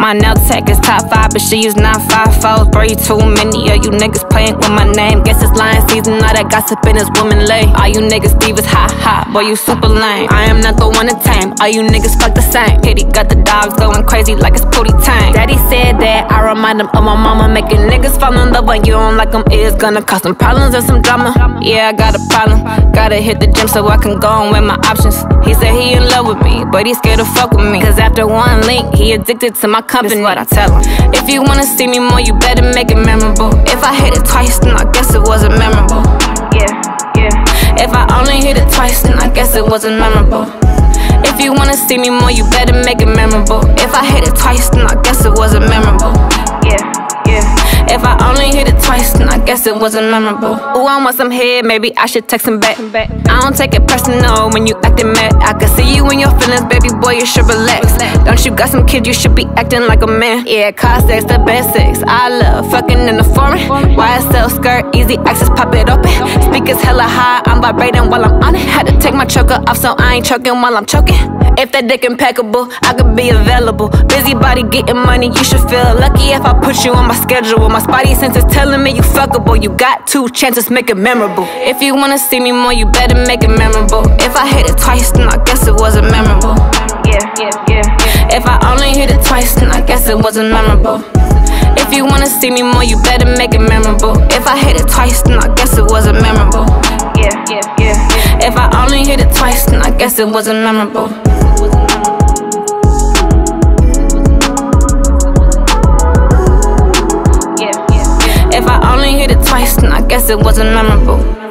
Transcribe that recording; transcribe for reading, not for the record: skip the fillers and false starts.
My nail tech is top 5, but she is not 5'4". 3 too many of you niggas playing with my name. Guess it's lying season, all that gossip in this woman lay. All you niggas divas hot, boy you super lame. I am not the one to tame, all you niggas fuck the same. Kitty got the dogs going crazy like it's Pootie Tang. Daddy said that I remind him of my mama. Making niggas fall in love when you don't like them is gonna cause some problems and some drama. Yeah, I got a problem, gotta hit the gym so I can go and weigh my options. He said he in love with me, but he scared to fuck with me, cause after one link, he addicted to my company. This is what I tell him: if you wanna see me more, you better make it memorable. If I hit it twice, then I guess it wasn't memorable. Yeah. If I only hit it twice, then I guess it wasn't memorable. If you wanna see me more, you better make it memorable. If I hit it twice, then I guess it wasn't memorable. Yeah. If I only hit it twice, then I guess it wasn't memorable. Ooh, I want some head, maybe I should text him back. I don't take it personal when you acting mad. I can see you in your feelings, baby boy, you should relax. Don't you got some kid, you should be acting like a man. Yeah, car sex, the best sex. I love fucking in the foreign. YSL skirt, easy access, pop it open. Speakers hella high, I'm vibrating while I'm on it. Had to take my choker off so I ain't choking while I'm choking. If that dick impeccable, I could be available. Busybody getting money, you should feel lucky if I put you on my schedule. My spidey sense is telling me you fuckable. You got 2 chances, make it memorable. If you wanna see me more, you better make it memorable. If I hit it twice, then I guess it wasn't memorable. Yeah. If I only hit it twice, then I guess it wasn't memorable. If you wanna see me more, you better make it memorable. If I hit it twice, then I guess it wasn't memorable. Yeah. If I only hit it twice, then I guess it wasn't memorable. If I only hit it twice, then I guess it wasn't memorable.